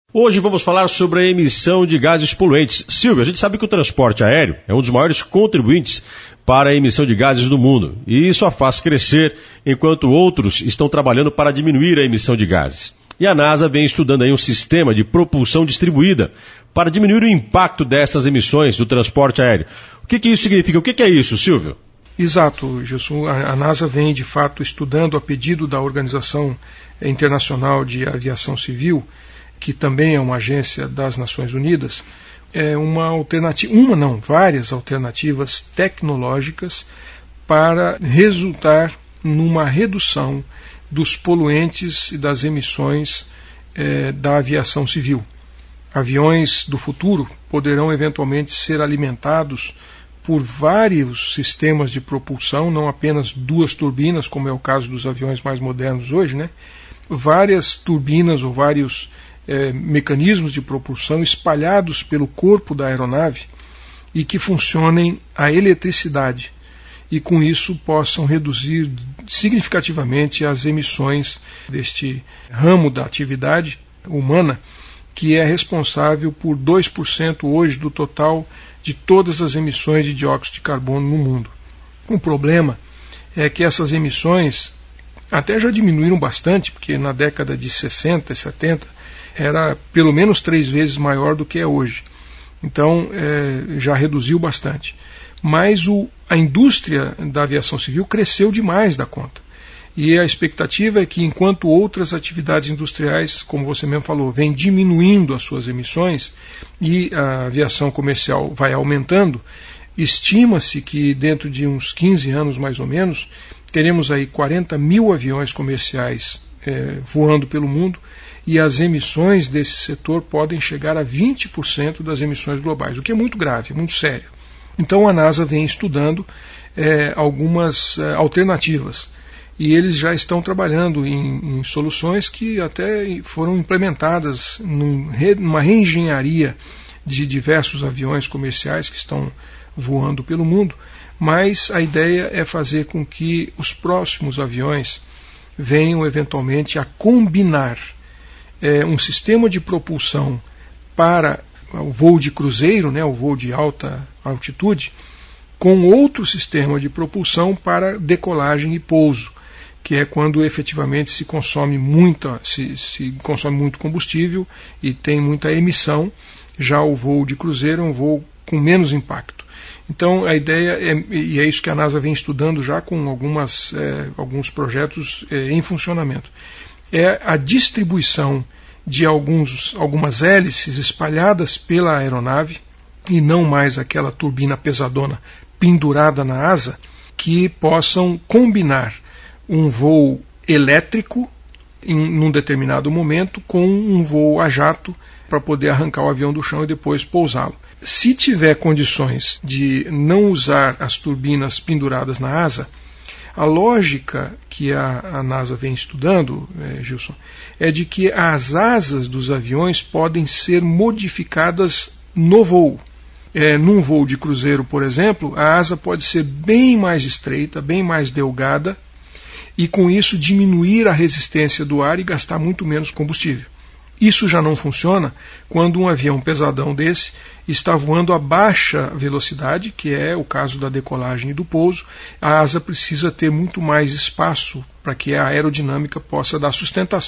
Hoje vamos falar sobre a emissão de gases poluentes. Silvio, a gente sabe que o transporte aéreo é um dos maiores contribuintes para a emissão de gases do mundo. E isso a faz crescer, enquanto outros estão trabalhando para diminuir a emissão de gases. E a NASA vem estudando aí um sistema de propulsão distribuída para diminuir o impacto dessas emissões do transporte aéreo. O que isso significa? O que é isso, Silvio? Exato, Gilson. A NASA vem, de fato, estudando a pedido da Organização Internacional de Aviação Civil, que também é uma agência das Nações Unidas, várias alternativas tecnológicas para resultar numa redução dos poluentes e das emissões da aviação civil. Aviões do futuro poderão eventualmente ser alimentados por vários sistemas de propulsão, não apenas duas turbinas, como é o caso dos aviões mais modernos hoje, né? Várias turbinas ou vários mecanismos de propulsão espalhados pelo corpo da aeronave e que funcionem a eletricidade e com isso possam reduzir significativamente as emissões deste ramo da atividade humana, que é responsável por 2% hoje do total de todas as emissões de dióxido de carbono no mundo. O problema é que essas emissões até já diminuíram bastante, porque na década de 60 e 70 era pelo menos 3 vezes maior do que é hoje. Então já reduziu bastante. Mas a indústria da aviação civil cresceu demais da conta. E a expectativa é que enquanto outras atividades industriais, como você mesmo falou, vêm diminuindo as suas emissões e a aviação comercial vai aumentando, estima-se que dentro de uns 15 anos mais ou menos, teremos aí 40 mil aviões comerciais voando pelo mundo e as emissões desse setor podem chegar a 20% das emissões globais, o que é muito grave, muito sério. Então a NASA vem estudando algumas alternativas e eles já estão trabalhando em soluções que até foram implementadas numa reengenharia de diversos aviões comerciais que estão voando pelo mundo, mas a ideia é fazer com que os próximos aviões venham eventualmente a combinar um sistema de propulsão para o voo de cruzeiro, né, o voo de alta altitude, com outro sistema de propulsão para decolagem e pouso, que é quando efetivamente se consome muito combustível e tem muita emissão. Já o voo de cruzeiro é um voo com menos impacto. Então a ideia e é isso que a NASA vem estudando já com alguns projetos em funcionamento, é a distribuição de algumas hélices espalhadas pela aeronave e não mais aquela turbina pesadona pendurada na asa, que possam combinar um voo elétrico num determinado momento com um voo a jato para poder arrancar o avião do chão e depois pousá-lo. Se tiver condições de não usar as turbinas penduradas na asa, a lógica que a NASA vem estudando, Gilson, é de que as asas dos aviões podem ser modificadas no voo. Num voo de cruzeiro, por exemplo, a asa pode ser bem mais estreita, bem mais delgada, e com isso diminuir a resistência do ar e gastar muito menos combustível. Isso já não funciona quando um avião pesadão desse está voando a baixa velocidade, que é o caso da decolagem e do pouso. A asa precisa ter muito mais espaço para que a aerodinâmica possa dar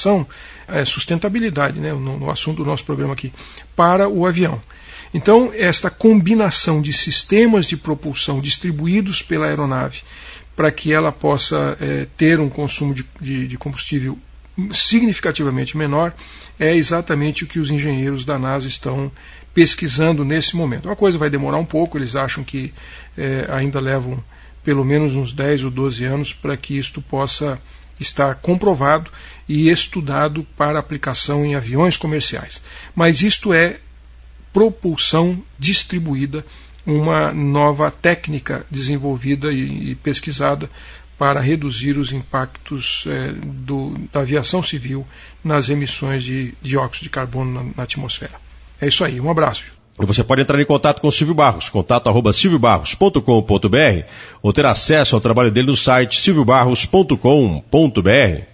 sustentabilidade, né, no assunto do nosso programa aqui, para o avião. Então, esta combinação de sistemas de propulsão distribuídos pela aeronave para que ela possa ter um consumo de combustível significativamente menor, é exatamente o que os engenheiros da NASA estão pesquisando nesse momento. A coisa vai demorar um pouco, eles acham que ainda levam pelo menos uns 10 ou 12 anos para que isto possa estar comprovado e estudado para aplicação em aviões comerciais. Mas isto é propulsão distribuída, uma nova técnica desenvolvida e pesquisada para reduzir os impactos da aviação civil nas emissões de dióxido de carbono na atmosfera. É isso aí, um abraço. E você pode entrar em contato com o Silvio Barros, contato@silviobarros.com.br ou ter acesso ao trabalho dele no site silviobarros.com.br.